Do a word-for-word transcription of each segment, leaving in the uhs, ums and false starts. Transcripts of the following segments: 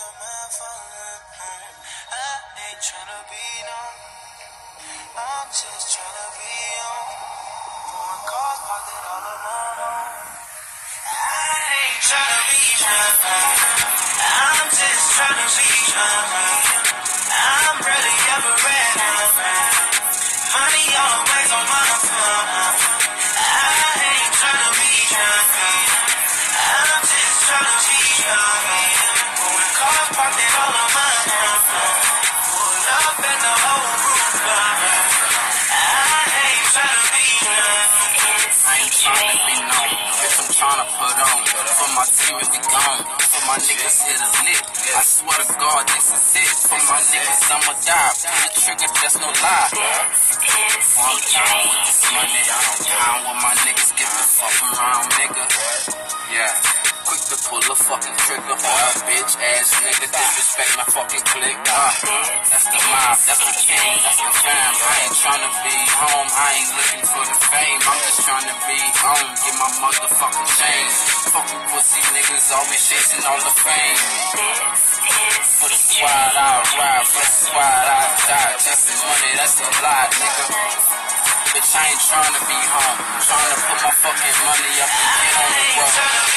on my phone. I ain't tryna be known. I'm just tryna be on. Foreign cars parked it all on my own. I ain't tryna be known. I'm just tryna be known. I'm really ever ready. Money always on my phone. I ain't tryna be known. I'm just tryna be known. Foreign cars parked it all on my own. Pull up and the whole roof gone. I ain't tryna be known. I ain't tryna be known. If I'm tryna put on for my team and we gone. For my niggas hit a lick. I swear to God this is it. For my niggas I'ma die. Pull the trigger, that's no lie. I'm down with this money. Down with my niggas give a fuck around, nigga. Yeah. Quick to pull a fucking trigger for a bitch ass nigga. Disrespect my fucking clique. Uh, that's the mob, that's the king, that's the fam. I ain't tryna be home, I ain't looking for the fame. I'm just tryna be home, get my motherfucking change. Fucking pussy niggas always chasing all the fame. For the squad I'll ride, for the squad I'll die. Chasing money, that's a lie, nigga. Bitch, I ain't tryna be home. I'm tryna put my fucking money up and get on the road.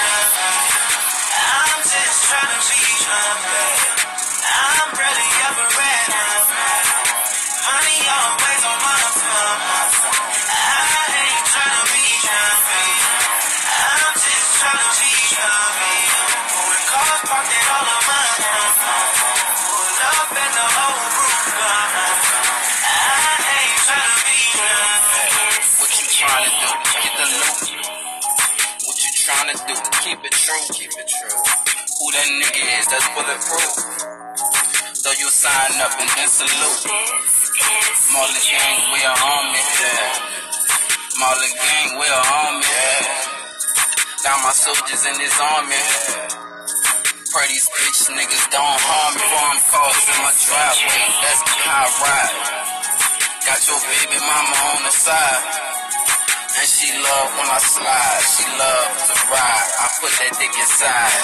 I'm just tryna be known. I'm really ever ready. Money always on my phone. I ain't tryna be known. I'm just tryna be known. Foreign cars parked it all on my own. Pull up and the whole roof gone. I ain't tryna be known. What you tryna do? Get the loot. What you tryna do? Keep it true. Keep it true. Who that nigga is? That's bulletproof. So you sign up and then salute. Marlon gang, we are army. Yeah. Marlon gang, we are army. Yeah. Got my soldiers in this army. Pray these bitch niggas don't harm me. Farm cars in my driveway. That's how I ride. Got your baby mama on the side. And she love when I slide. She love to ride. I put that dick inside.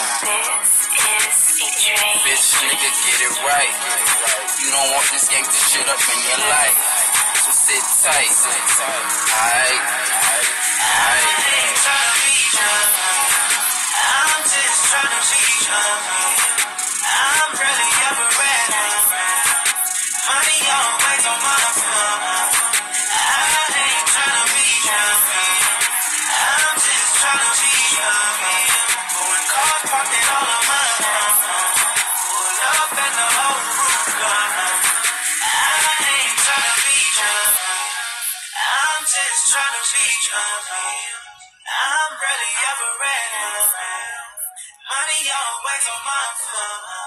Bitch, nigga, get it right. You don't want this gangsta shit up in your life. So sit tight. Aight. Aight. I ain't tryna be known. I'm just tryna be known. I'm really ever ready. Money always on my phone. I ain't tryna be known. I'm just tryna be known. Foreign cars parked it all on my own. Pull up and the whole roof gone. I ain't tryna be known. I'm just tryna be known. I'm really ever ready. Money always on my phone.